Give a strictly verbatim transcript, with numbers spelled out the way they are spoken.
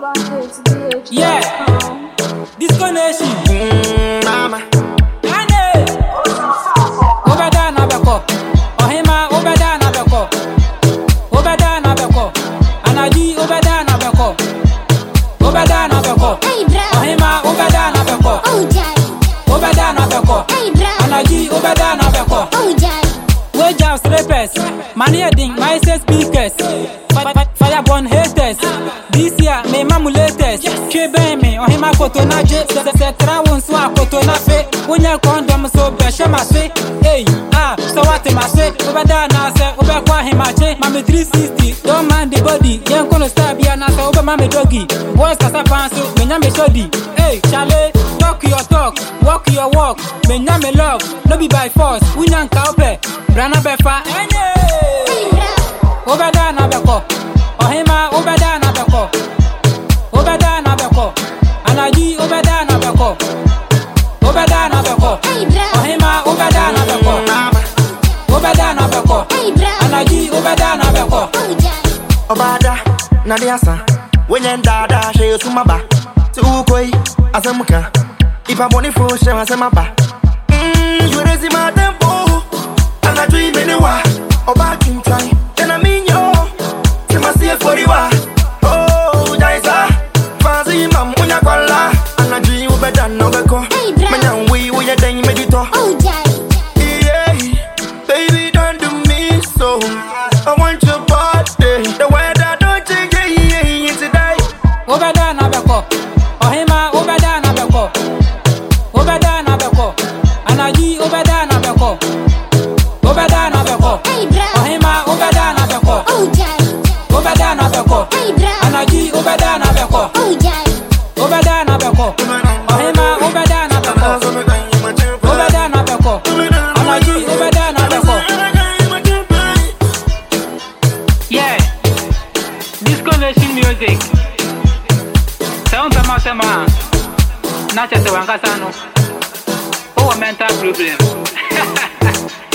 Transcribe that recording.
Yeah, Disco Nation. Mm, mama. Ane. Obeda na beko. Ohima obeda na beko. Obeda na beko. Anaji obeda na beko. Obeda na beko. Ohima obeda na beko. Obeda na beko. Anaji obeda na beko. We just rappers. Money heading, my say speakers. Fireborn haters. This year, me mamulators. Chebe me, or him a cotona jet. Se trawon so a cotona fe. When you condom so besha ma say. Hey, ah, so what am I say? Over there now, say, over qua him a che. Mammy three sixty, don't mind the body. Young gonna stab ya now, so over mammy doggy. Boys cassa panso, me nyame shoddy. Hey, Charlie, talk your talk, walk your walk. Me nyame love, no be by force. We nyan kaupe, brana befa. Obeda na beko. Ohima obeda na beko. Obeda na beko. Anaji obeda na beko. Obeda na beko. Ohima obeda na beko. Obeda na beko. Anaji obeda na beko. Obada na diasa. Wenye dada she sumaba. Tu ukoi asemuka. Ipa boni fo she asemaba. Mm, you raise my tempo. Anajui menewa. Oba kintai. Tena minyo. Sema siye foriwa. Oh, jaisa. Fazi mamunya kwala. Anajui ubeda no beko. Manya wi uye dengi medito. Yeah, baby don't do me so. I want your body. The weather don't change yeah, today. Obeda na beko. Ohima obeda na beko. Obeda na beko. Anaji obeda na beko. Obeda na beko. Ohima obeda na beko. Obeda na beko. Anaji obeda na beko. Obeda na beko. Ohima obeda na beko. Obeda na beko. Anaji obeda na beko. Yeah, Disco Nation music. Sound sama sama. Na chese wankasa no. Oh, mental problem.